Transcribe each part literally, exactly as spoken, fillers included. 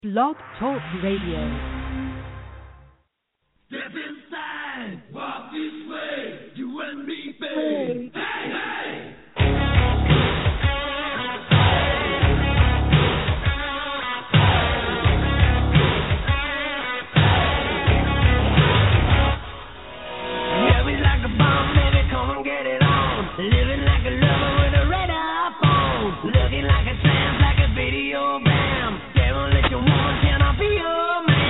Blog Talk Radio. Step inside, walk this way, you and me, babe. Hey, hey! Yeah, we like a bomb, baby, come and get it on. Living like a lover with a radar phone. Looking like a tramp, like a video bam. Demolition woman, can I be your man?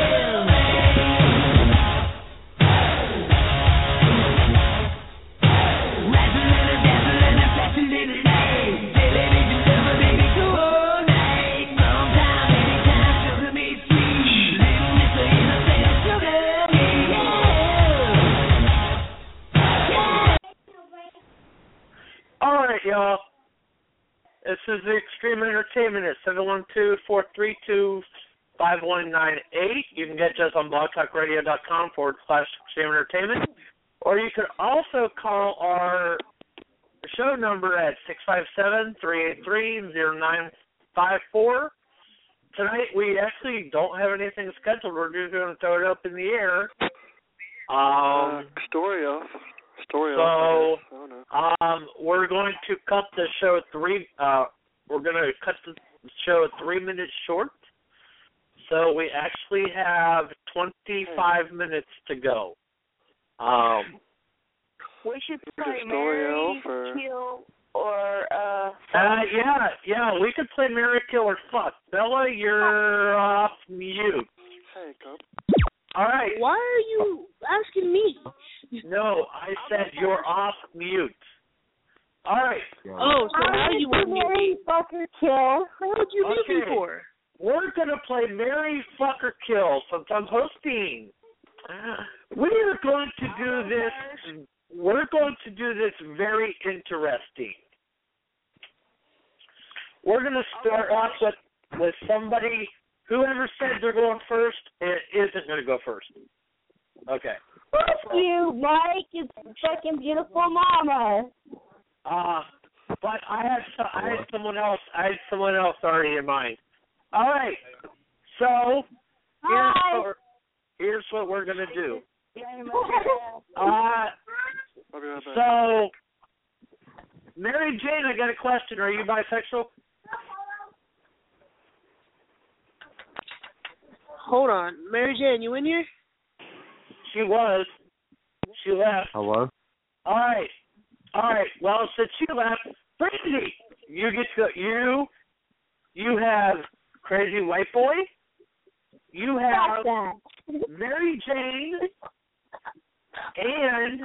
Alright, y'all. This is the Extreme Entertainment at seven one two, four three two, five one nine eight. You can get us on blogtalkradio.com forward slash Extreme Entertainment. Or you can also call our show number at six five seven, three eight three, zero nine five four. Tonight we actually don't have anything scheduled. We're just going to throw it up in the air. Um, uh, story off. Story so, off. I don't know. um, we're going to cut the show three. Uh, we're going to cut the show three minutes short. So we actually have twenty-five minutes to go. Um, we should Is play it story Mary, off or? Kill, or uh. uh, yeah, yeah, we could play Marry, Kill, or Fuck. Bella, you're off mute. Hey, come. All right. Why are you asking me? No, I said you're off mute. All right. Oh, so how do you want me? Marry, fuck, or kill? What would you Okay. mute me for? We're going to play Marry, Fuck, or Kill since I'm hosting. We are going to do this. We're going to do this very interesting. We're going to start off with, with somebody. Whoever said they're going first it isn't going to go first. Okay. Fuck you, Mike. It's fucking beautiful mama. Uh, but I had so, I had someone else. I had someone else already in mind. All right. So here's Hi. what, here's what we're gonna do. Uh, I'll be right back. so Mary Jane, I got a question. Are you bisexual? Hold on, Mary Jane, you in here? She was. She left. Hello? All right. All right. Well, since she left, Brandy, you get to you. You have Crazy White Boy. You have Fuck that. Mary Jane and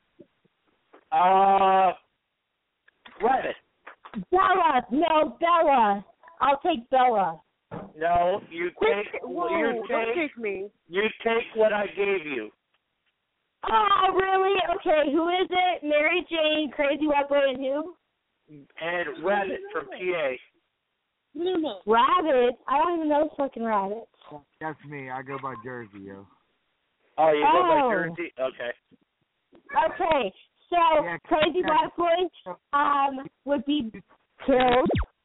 uh Rabbit. Bella. No, Bella. I'll take Bella. No, you take Whoa, you don't take kick me. you take what I gave you. Oh, really? Okay, who is it? Mary Jane, Crazy White Boy, and who? And Rabbit from P A. No, no. Rabbit? I don't even know fucking rabbits. That's me. I go by Jersey, yo. Oh, you go by Oh. Jersey? Okay. Okay, so Yeah, Crazy yeah. White Boy um, would be killed.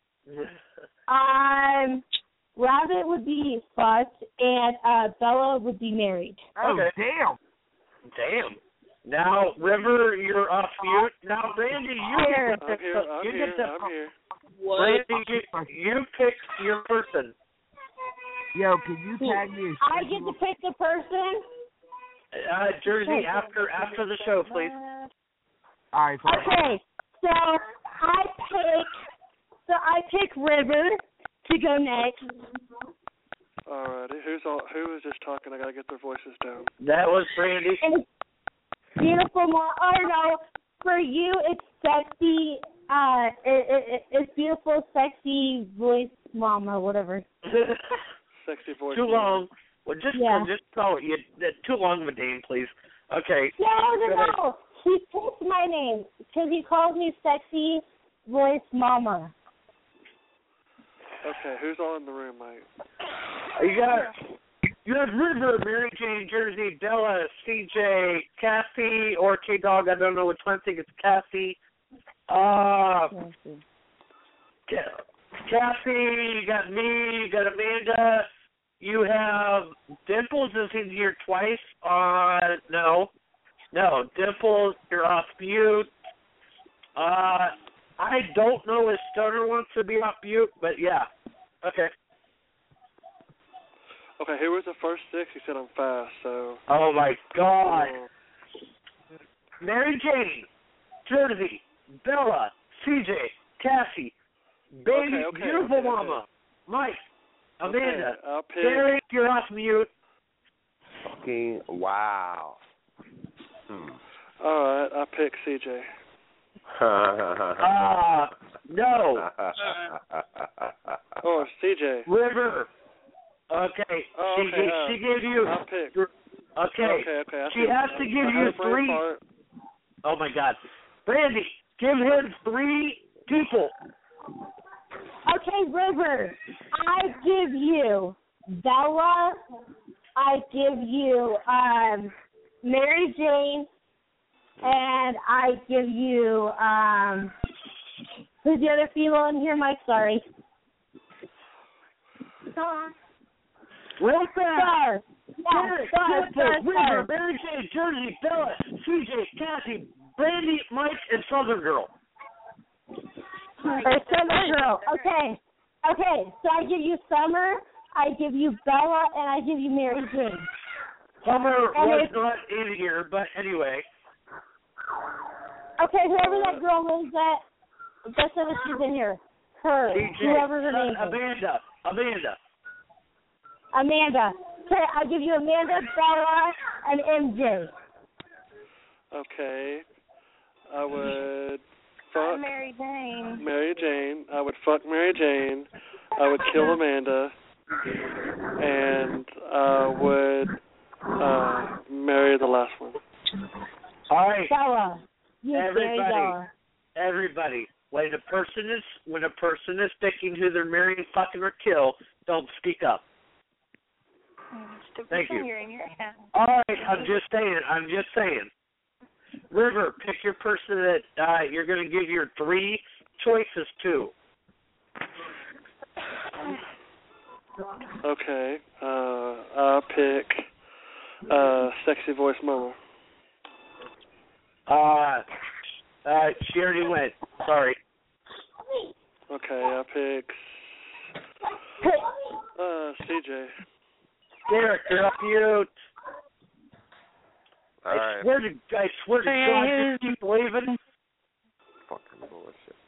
Um, Rabbit would be fucked, and uh, Bella would be married. Oh, Okay. damn. Damn. Now, River, you're off mute. Now, Brandy, you get to I'm pick. here. the- I'm you here. get to. I'm here. What? Brandy, you, you pick your person. Yo, can you tag me? as I get to pick the person. Uh, Jersey, after after the show, please. All right, fine. Okay, so I pick, so I pick River to go next. Alrighty. Who's all? Who is just talking? I gotta get their voices down. That was Brandy. And it's beautiful mom. I don't know. For you, it's sexy. Uh, it, it, it, it's beautiful, sexy voice, mom, or whatever. Sexy voice. Too long. Well, just Yeah. just call it. You, too long of a name, please. Okay. No, no, no. He picks my name because he calls me sexy voice mama. Okay. Who's all in the room, mate? You got you have River, Mary Jane, Jersey, Bella, C J, Cassie, or K Dog. I don't know which one. I think it's Cassie. Uh, Ca- Cassie. You got me. You got Amanda. you have Dimples is in here twice. Uh, no, no, Dimples, you're off mute. Uh, I don't know if Stoner wants to be off mute, but yeah, okay. Okay, who was the first six? He said I'm fast, so. Oh my God. Mary Jane, Jersey, Bella, C J, Cassie, Baby, Okay, okay, Beautiful okay, Mama, okay. Mike, Amanda, Okay, I'll pick. Derek, you're off mute. Fucking wow. Hmm. All right, I'll pick C J. Uh, no. Oh, C J. River. Okay. Oh, she, okay, uh, she gave you. I'll pick. Okay. Okay, okay. I She see. has to give I you had a brain three. fart. Oh my God. Brandy, give him three people. Okay, River, I give you Bella, I give you um, Mary Jane, and I give you, um, who's the other female in here, Mike? Sorry. Star. Real fast. Star. Yeah, Derek, Star, Jennifer, Star, Star. River, Mary Jane, Jersey, Bella, C J, Cassie, Brandy, Mike, and Southern Girl. Or Summer Girl. Okay. Okay, so I give you Summer, I give you Bella, and I give you Mary Jane. Summer And was if- not in here, but anyway. Okay, whoever that girl is that, that's what she's in here. Her, C J, whoever her uh, name is. Amanda, Amanda. Amanda. Okay, I'll give you Amanda, Bella, and M J. Okay. I would fuck Mary Jane. Mary Jane. I would fuck Mary Jane. I would kill Amanda. And I would uh, marry the last one. All right. Bella. You Everybody. Bella. Everybody, when a person is when a person is picking who they're marrying, fucking, or kill, don't speak up. Thank you. All right, I'm just saying. I'm just saying. River, pick your person that uh, you're going to give your three choices to. Okay. Uh, I'll pick uh, Sexy Voice Mama. Uh, uh, she already went. Sorry. Okay, I'll pick uh, C J. Derek, you're up mute. All I right. swear to I swear to God, just keep leaving. Fucking bullshit.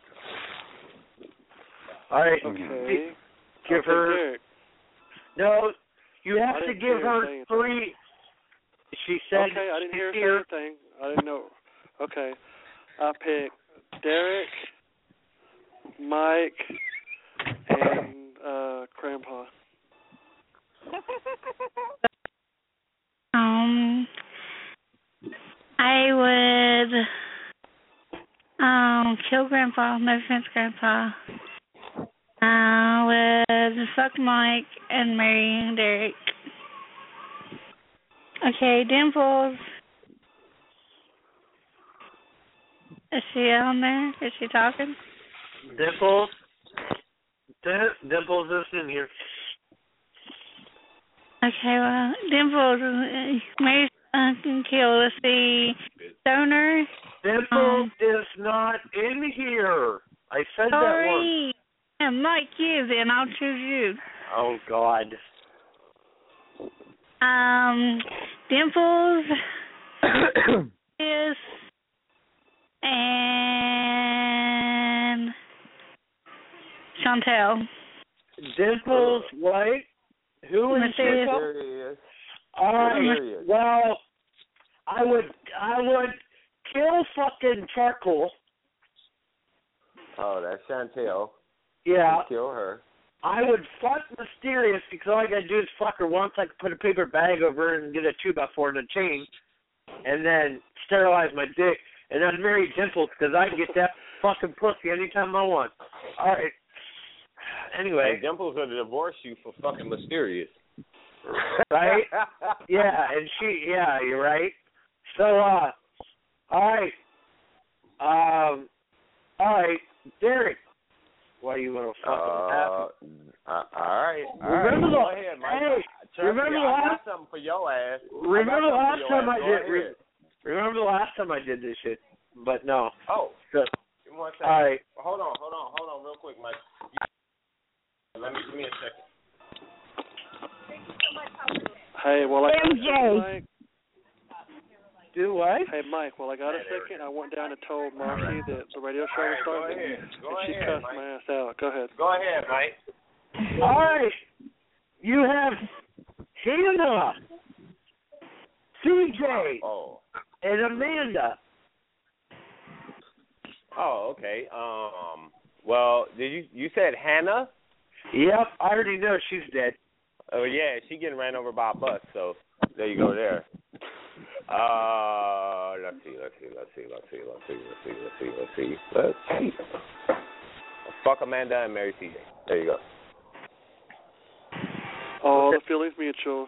All right. Okay. Give I'll pick her. Derek. No, you have I to didn't give hear her her say anything. three. She said. Okay, I didn't hear her here. say anything. I didn't know. Okay. I'll pick Derek, Mike, and uh, Grandpa. Um, I would um kill Grandpa. No offense, Grandpa. I would fuck Mike and marry Derek. Okay, Dimples. Is she on there? Is she talking? Dimples. Dim- Dimples is in here. Okay, well, Dimples, uh, Mary uh, can kill. Let's see, Stoner. Dimples Um, is not in here. I said that Sorry. Yeah, Mike, you, then I'll choose you. once. Oh, God. Um, Dimples is and Chantel. Dimples, what? Who is Mysterious. Chantel? There he is. All There he right. is. Well, I would, I would kill fucking Charcoal. Oh, that's Chantel. Yeah. Kill her. I would fuck Mysterious because all I gotta do is fuck her once. I could put a paper bag over her and get a two by four and a chain, and then sterilize my dick. And I'd marry Dimples because I can get that fucking pussy anytime I want. All right. Anyway, Hey, Dimples gonna divorce you for fucking Mysterious. right? Yeah, and she, yeah, you're right. So, uh, all right, um, all right, Derek, Why you want to fucking Uh, happen? uh, all right. All Remember right. the Go ahead, Mike. hey, Trust remember me, the I got last something for your ass. remember the last time I did. Re- remember the last time I did this shit, but no. Oh. So, one second. all right. Hold on, hold on, hold on, real quick, Mike. Let me give me a second. Hey, well, I got M a J. second, Mike. Do what? Hey, Mike, well, I got a second. I went down and told Marcy that the radio show was Go starting, ahead. Go and she ahead, cussed Mike. my ass out. Go ahead. Go ahead, Mike. All right. You have Hannah, C J, Oh. and Amanda. Oh, okay. Um. Well, did you you said Hannah? Yep, I already know she's dead. Oh yeah, she getting ran over by a bus. So there you go. There. Uh, let's see, let's see, let's see, let's see, let's see, let's see, let's see, let's see, let's see. Fuck Amanda and marry C J. There you go. All the feelings mutual.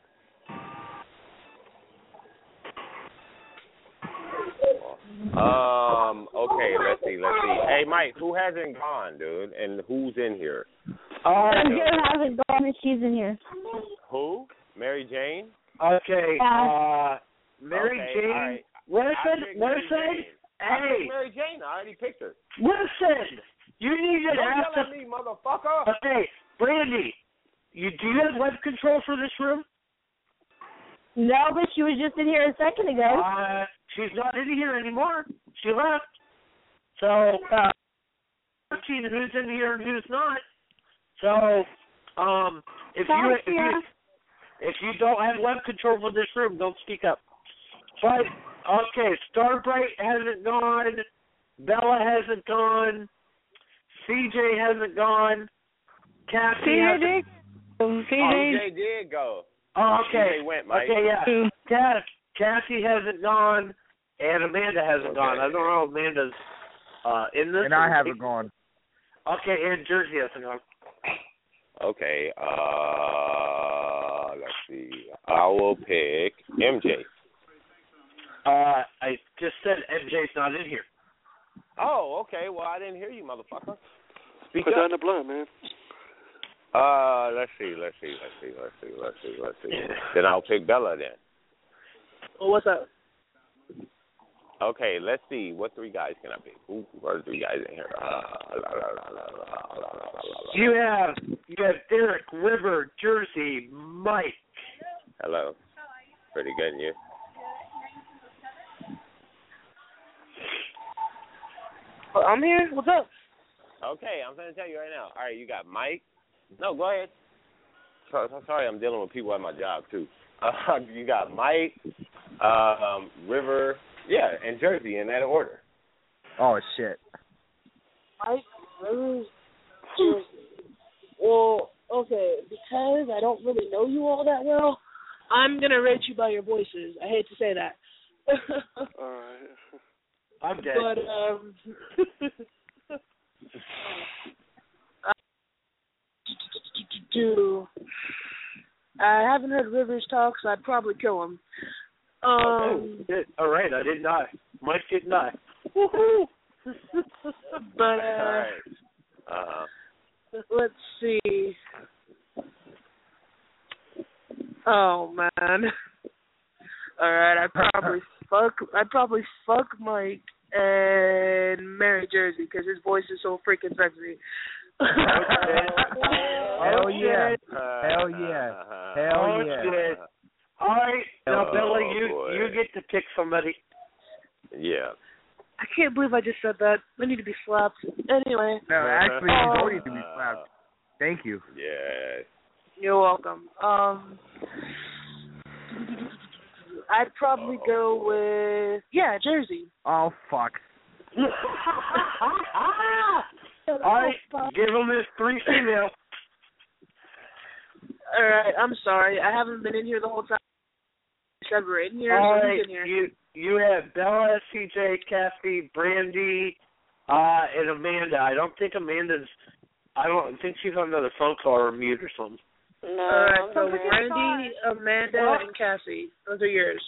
Um. Okay. Let's see. Let's see. Hey, Mike. Who hasn't gone, dude? And who's in here? All M J right. hasn't gone and she's in here. Who? Mary Jane. Okay. Yeah. Uh, Mary Okay, Jane. all right. Listen, I picked Mary listen. Jane. I Hey, picked Mary Jane. I already picked her. listen. You need to Don't ask yell the. at me, motherfucker. Okay, Brandy. You do you have web control for this room? No, but she was just in here a second ago. Uh, she's not in here anymore. She left. So, uh, seeing who's in here and who's not. So, um, if you if you if you don't have web control for this room, don't speak up. But okay, Starbright hasn't gone. Bella hasn't gone. C J hasn't gone. Cassie C J hasn't. did. Oh, C J. C J did go. Oh, okay. C J went, Mike. Okay, yeah. Who? Cass, Cassie hasn't gone, and Amanda hasn't Okay. gone. I don't know if Amanda's uh, in this. And I haven't gone. Okay, and Jersey hasn't gone. Okay. Uh, let's see. I will pick M J. Uh, I just said M J's not in here. Oh, okay. Well, I didn't hear you, motherfucker. Speak Put up. down the blunt, man. Uh, let's see, let's see, let's see, let's see, let's see, let's see. Then I'll pick Bella then. Well, what's up? Okay, let's see. What three guys can I pick? Who are the three guys in here? Uh, la, la, la, la, la, la, la, la. You have you have Derek, River, Jersey, Mike. Hello. Pretty good, and you? Oh, I'm here. What's up? Okay, I'm going to tell you right now. All right, you got Mike. No, go ahead. So, so, sorry, I'm dealing with people at my job, too. Uh, you got Mike, um, River, yeah, and Jersey in that order. Oh, shit. Mike, Rivers, Jersey. Well, okay, because I don't really know you all that well, I'm going to rate you by your voices. I hate to say that. All right. I'm dead. But, um... do I haven't heard Rivers talk, so I'd probably kill him. Um, okay. All right, I did not. Mike did not. Woohoo! but uh, All right. Uh-huh. let's see. Oh man. All right, I'd probably fuck. I'd probably fuck Mike and marry Jersey because his voice is so freaking sexy. Hell yeah. Uh, Hell yeah. uh, Hell Oh, yeah. shit. All right, now Oh, Billy, you boy. you get to pick somebody. Yeah. I can't believe I just said that. I need to be slapped. Anyway. No, actually, you don't need to be Uh, slapped. Thank you. Yeah. You're welcome. Um, I'd probably Uh-oh. go with yeah, Jersey. Oh, fuck. All right, give him his three female. All right, I'm sorry. I haven't been in here the whole time. You said we're in here, All so right, who's in here? you you have Bella, C J, Cassie, Brandy, uh, and Amanda. I don't think Amanda's. I don't think she's on another phone call or mute or something. No. All right, so Brandy, Amanda, What? and Cassie. Those are yours.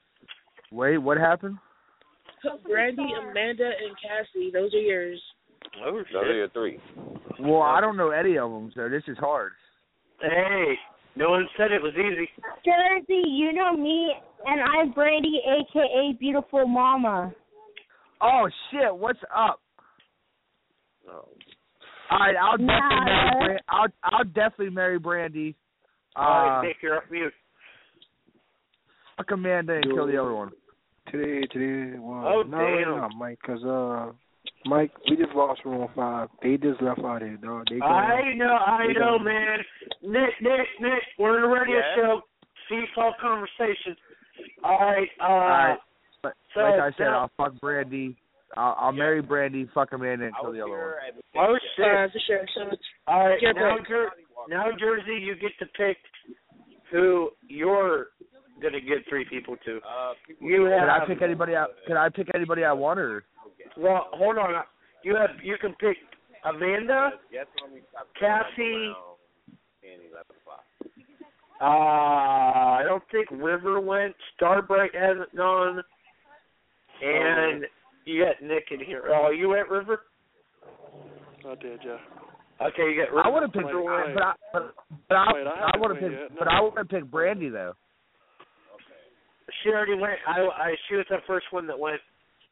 Wait, what happened? Brandy, Amanda, and Cassie. Those are yours. Oh, Those are your three. Well, I don't know any of them, so this is hard. Hey, no one said it was easy. Jersey, you know me, and I'm Brandy, a k a. Beautiful Mama. Oh, shit, what's up? No. All right, I'll definitely Nah. marry Brandy. I'll, I'll definitely marry Brandy. Uh, All right, Nick, you're off mute. fuck Amanda and kill the other one. Today, today, well, Oh, not right damn. now, Mike, because, uh, Mike, we just lost round five. They just left out here, dog. They I know, I they know, gone. man. Nick, Nick, Nick, we're in a radio Yeah? show. Seesaw conversation. All right, uh, All right. But, so like I said, now- I'll fuck Brandy. I'll, I'll marry Brandy, fuck Amanda, and I kill was the other one. here at the oh, shit. Uh, for sure. So it's All right, Your now, pick. Jer- now, Jersey, you get to pick who you're going to give three people to. Uh, people You Can I have, pick anybody I Can I pick anybody I want, or well, hold on. You have, you can pick Amanda, Yes, when we stop Cassie. around ten, eleven o'clock. Uh, I don't think River went. Starbright hasn't gone. And you got Nick in here. Oh, you went, River? I did, yeah. Okay, you got River. I want to pick, Wait, wait. but I, but, but I, Wait, I I haven't want to went pick, yet, no. but I want to pick Brandy though. She already went. I, I, she was the first one that went.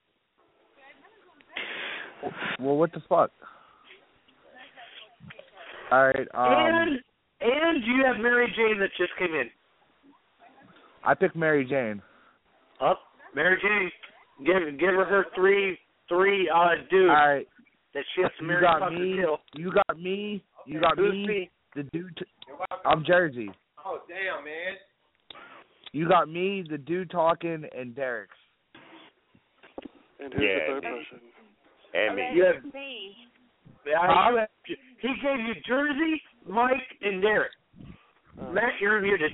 Well, what the fuck? All right, um, and, and you have Mary Jane that just came in. I picked Mary Jane. Up, Mary Jane. Give, give her her three, three, uh, dudes All right, that she has to you marry, got fuck, or me. kill. You got me. You got Who's me. me? The dude. T- I'm Jersey. Oh, damn, man. You got me, the dude talking, and Derek. And who's Yeah, the third man. person? And me. You have, Me. uh, you have, he gave you Jersey, Mike, and Derek. Uh, Matt, you're muted.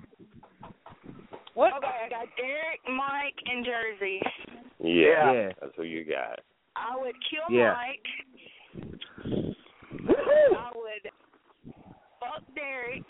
What? Okay, I got Derek, Mike, and Jersey. Yeah, Yeah. that's who you got. I would kill Yeah. Mike. I would fuck Derek.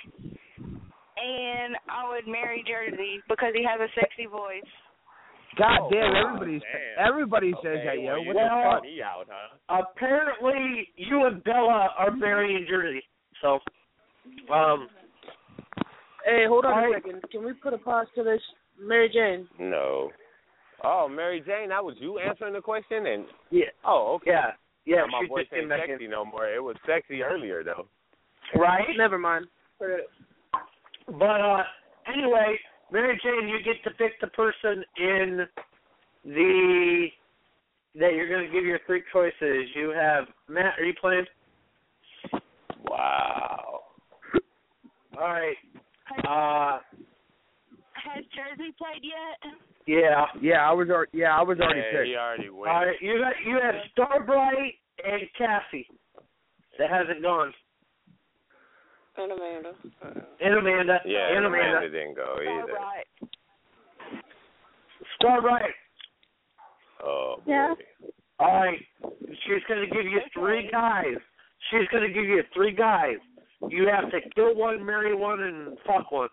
And I would marry Jersey because he has a sexy voice. God Oh, damn, wow, everybody, damn. everybody says Okay, that, yo. well, What well, the fuck? Me out, huh? Apparently, you and Bella are marrying Jersey. So, um, Hey, hold on All a right. second. Can we put a pause to this? Mary Jane. No. Oh, Mary Jane, that was you answering the question? And yeah, Oh, okay. yeah, yeah. Now, my she voice just came ain't back sexy no more. It was sexy earlier, though. in. Right? Never mind. Forget it. But uh, anyway, Mary Jane, you get to pick the person in the that you're going to give your three choices. You have Matt. Are you playing? Wow. All right. Uh, Has Jersey played yet? yeah. Yeah, I was already. Yeah, I was already Yeah, picked. he already went. All right. You got you have Starbright and Cassie. That hasn't gone. And Amanda. And Amanda. Yeah, and Amanda. Amanda didn't go either. Right. Starbright. Oh, boy. Yeah. All right. She's going to give you three guys. She's going to give you three guys. You have to kill one, marry one, and fuck one.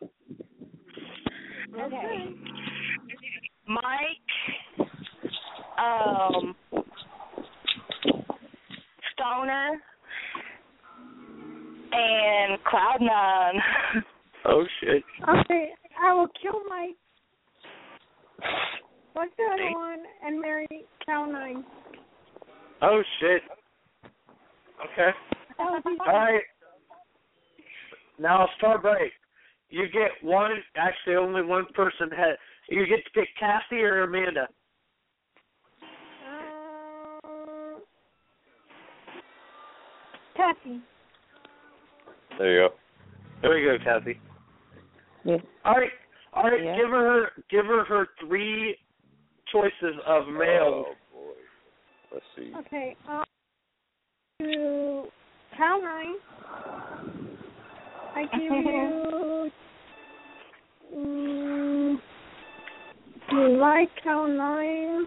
Okay. Mike, um, Stoner, and Cloud Nine. Oh, shit. Okay, I will kill Mike. What's the other one? And marry Cloud Nine. Oh, shit. Okay. All right. Now, Starbright. You get one, actually only one person has, you get to pick Cassie or Amanda. Um, Cassie. There you go. There you go, Cassie. Yeah. All right. All right, Yeah. give her give her her three choices of males. Oh, boy. Let's see. Okay, um, to Cloud Nine, I give you um, you like Cloud Nine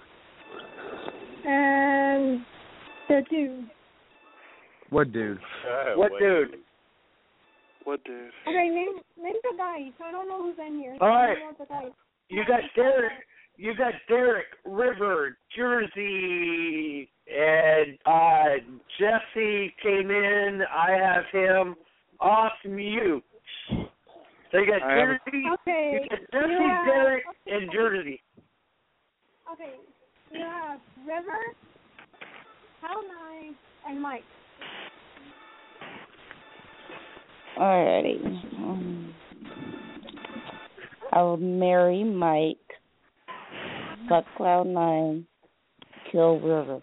and the dude. What dude? Uh, What dude? What dude? Okay, name name the guys. I don't know who's in here. All right. I don't know the guys. You got Derek. You got Derek, River, Jersey, and uh, Jesse came in. I have him off mute. So you got Jersey, Okay. you got Jesse, Yeah. Derek, and Jersey. Okay. You have River, Hal Nine, and Mike. Alrighty. Um, I will marry Mike, fuck Cloud Nine, kill River.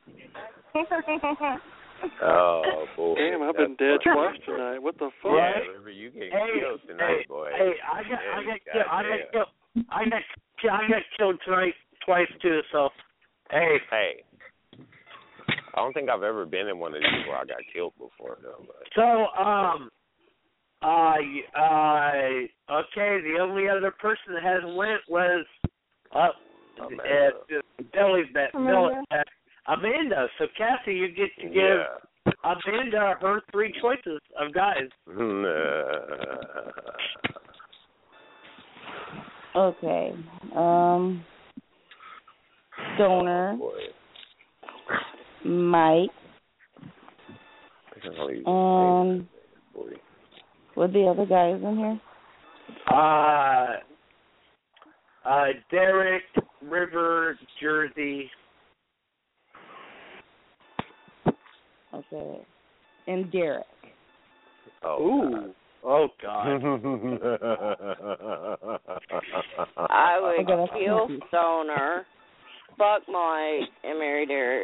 Oh, boy. Damn, I've been dead twice tonight. What the fuck? Yeah, remember, you getting Hey, killed tonight, hey, boy. hey, I got, I got, killed, I got killed. I got, I got killed tonight twice too. So, hey, Hey. I don't think I've ever been in one of these where I got killed before, though. But. so um, uh, uh, okay. The only other person that hasn't went was uh, Amanda. uh Billy's bet, Billy, Amanda. uh, Amanda. So Cassie, you get to give Yeah. Amanda her three choices of guys. Okay. Um, Stoner, Oh, boy. Mike, I can only use and boy. what the other guys in here? Uh, uh, Derek, River, Jersey. Okay. And Derek. Oh, Ooh. Oh God. I would gotta kill think. Stoner, fuck Mike, and marry Derek.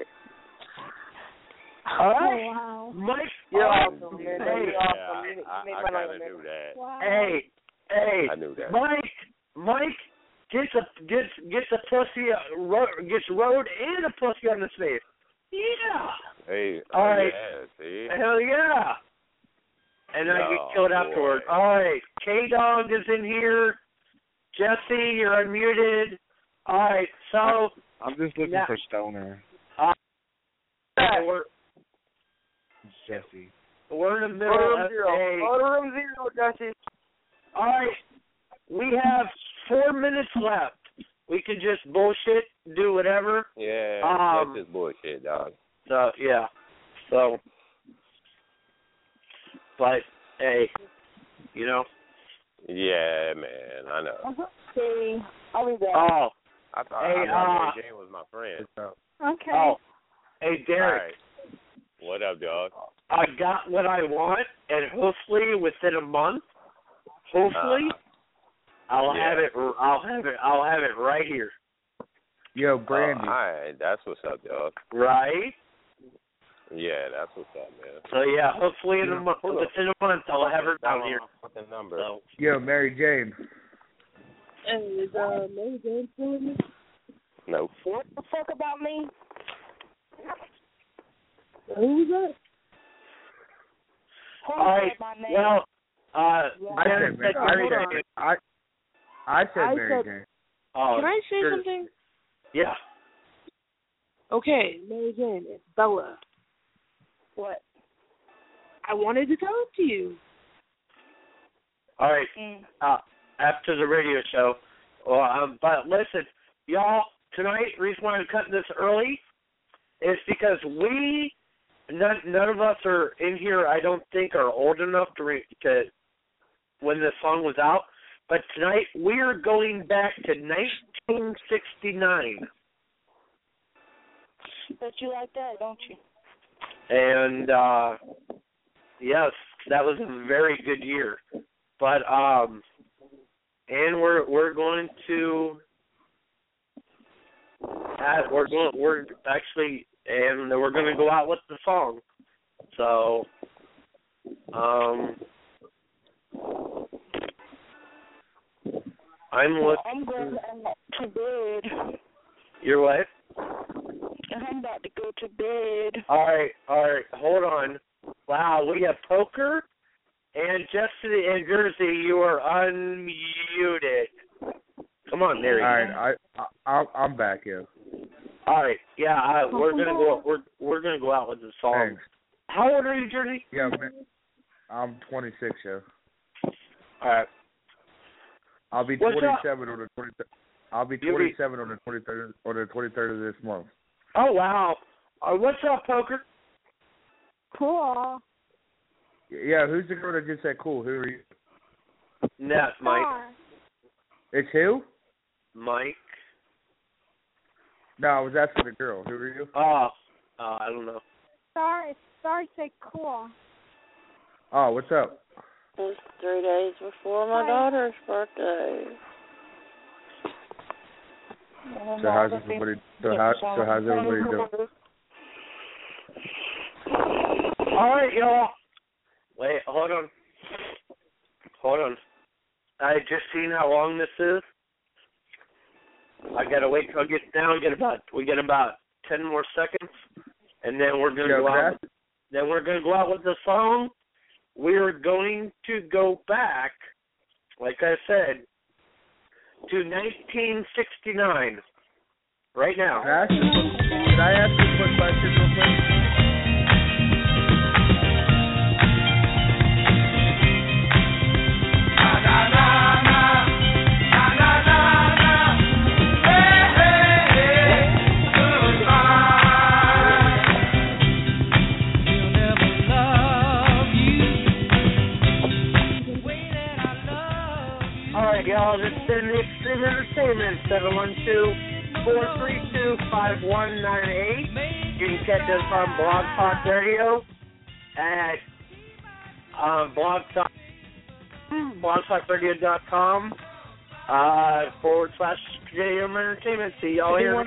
All right. Oh, wow. Mike, You're oh, awesome, man. Hey, You're yeah, awesome. I, You- you I, made I my kind night, of man. knew that. Wow. hey, hey, I knew that. Mike, Mike gets a gets gets a pussy uh, ro- gets rode and a pussy on his face. Yeah. Hey, All oh, right. yeah, see? Hell yeah. And I Oh, get killed boy. afterward. All right. K Dog is in here. Jesse, you're unmuted. All right. So I'm just looking now- for Stoner. uh, we're Jesse. we're in the middle Go to room of zero. a. Go to room zero, Jesse. All right. We have four minutes left. We could just bullshit, do whatever. Yeah, Um, that's just bullshit, dog. So yeah. So, but hey, you know. Yeah, man, I know. Okay. I'll be back. Oh. I thought, Hey, I thought uh, Mary Jane was my friend. Okay. Oh. Hey, Derek. All right. What up, dog? I got what I want, and hopefully within a month, hopefully, Uh, I'll yeah. have it. I'll have it. I'll have it right here. Yo, Brandy. Oh, all right, that's what's up, dog. Right. Yeah, that's what's up, man. So yeah, hopefully in a month, within a month, I'll have her down Down here. my fucking number. So. Yo, Mary Jane. Hey, is uh, Mary Jane still with me? Nope. What the fuck about me? Who was that? Who All right. said my name? Well, uh, I Derek said, said Mary, Mary I, Jane. I, I said I Mary said- Jane. Oh, Can I say sure. something? Yeah. Okay, Mary Jane, it's Bella. What? I wanted to talk to you. All right. Mm. Uh, after the radio show. Well, um, but listen, y'all. Tonight, the reason why I'm cutting this early is because we, none, none of us are in here. I don't think are old enough to re, to when this song was out. But tonight we are going back to nineteen sixty-nine, But you like that, don't you? and uh, yes, that was a very good year. But um, and we're we're going to. Uh, we're going. We're actually, and we're going to go out with the song. So, um, I'm looking. I'm going to bed. You're what? I'm about to go to bed. All right, all right. Hold on. Wow, we have poker, and Jesse and Jersey, you are unmuted. Come on, Mary. All right, I, I, I'm back here. All right, yeah, I, we're gonna go. We're we're gonna go out with the song. Thanks. How old are you, Jersey? Yeah, man, I'm twenty-six, yo. All right. I'll be What's up? twenty-seven on the twenty-third. I'll be You'll be- twenty-seven on the twenty-third on the twenty-third of this month. Oh wow. Uh, what's up, Poker? Cool. Yeah, who's the girl that just said cool? Who are you? Ness, Mike. Star. It's who? Mike. No, I was asking the girl. Who are you? Oh, uh, I don't know. Star, Star said cool. Oh, what's up? It's three days before my Hi. daughter's birthday. So how's everybody? So how? So how's everybody doing? All right, y'all. Wait, hold on. Hold on. I just seen how long this is. I gotta wait till I get down. Get about we get about ten more seconds, and then we're gonna Yeah, go out. that- Then we're gonna go out with the song. We're going to go back, like I said, to nineteen sixty-nine. Right now. Can I ask you a quick, can I ask you a quick question real quick? Y'all, this is the Extreme Entertainment, seven one two, four three two, five one nine eight. You can catch us on Blog Talk Radio at uh, blog talk, blogtalkradio.com uh, forward slash Extreme Entertainment. See y'all here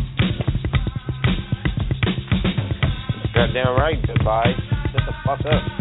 Goddamn right, goodbye. Shut the fuck up.